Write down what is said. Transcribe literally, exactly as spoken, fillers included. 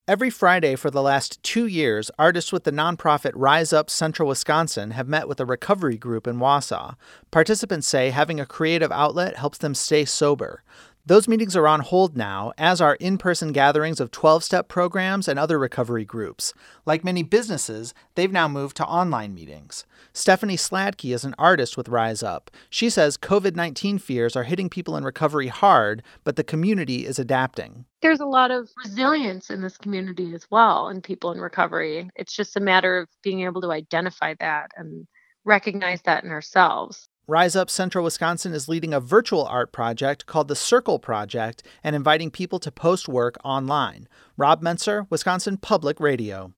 Every Friday for the last two years, artists with the nonprofit Rise Up Central Wisconsin have met with a recovery group in Wausau. Participants say having a creative outlet helps them stay sober. Those meetings are on hold now, as are in-person gatherings of twelve-step programs and other recovery groups. Like many businesses, they've now moved to online meetings. Stephanie Sladke is an artist with Rise Up. She says covid nineteen fears are hitting people in recovery hard, but the community is adapting. There's a lot of resilience in this community as well, and people in recovery. It's just a matter of being able to identify that and recognize that in ourselves. Rise Up Central Wisconsin is leading a virtual art project called the Circle Project and inviting people to post work online. Rob Menser, Wisconsin Public Radio.